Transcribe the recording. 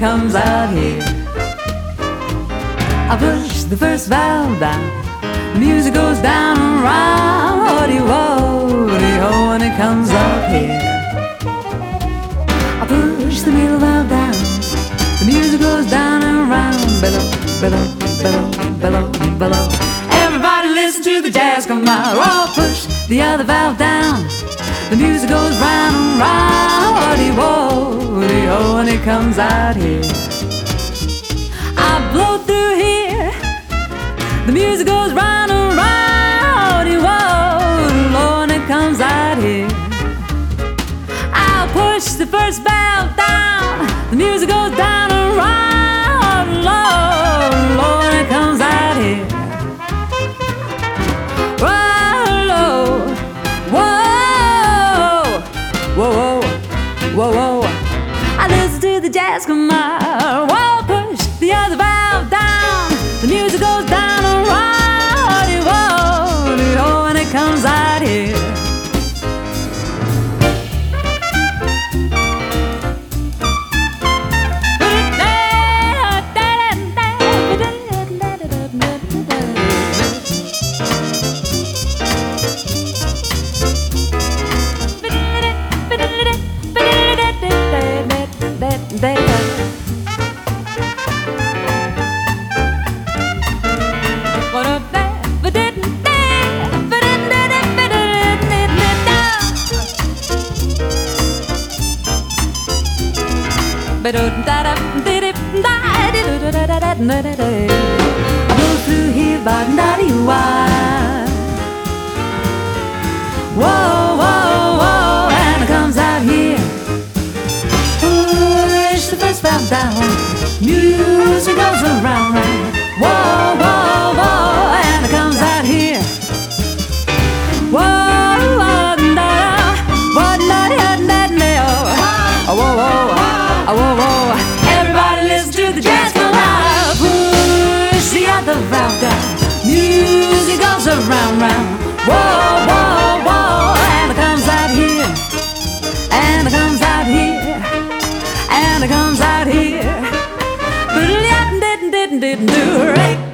comes out here. I push the first valve down, the music goes down and round. Woody-wo, when it comes up here. I push the middle valve down, the music goes down and round. Below, below, below, below, below. Everybody listen to the jazz come out. Oh, push the other valve down, the music goes round and round. Woody-wo, when it comes out here. I blow through here, the music goes round and round. Woody-wo, when it comes out here. I'll push the first valve down, the music goes down and round. Low, when it comes out here. Whoa, whoa, whoa, whoa, whoa. I listen to the jazz come out. Whoa, push the other valve down, the music goes down and round. Whoa, when it comes out here. I go through here, ba-da-dee-wah. Whoa, whoa, whoa, and it comes out here. Push the first valve down, music goes around, round. Whoa, whoa, whoa, and it comes out here. Whoa, whoa, da-da, whoa-da-da-da-da-da. Oh, whoa, whoa, oh, whoa, whoa. Everybody listen to the jazz come out. Push the other valve down, music goes around, round. Whoa, whoa, whoa, and it comes out here, and it comes out here, and it comes out here. But it didn't do right.